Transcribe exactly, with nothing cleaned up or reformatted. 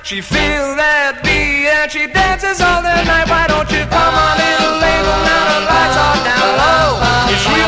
She feels that beat and she dances all the night. Why don't you come on, little label? Now the lights are down low. It's real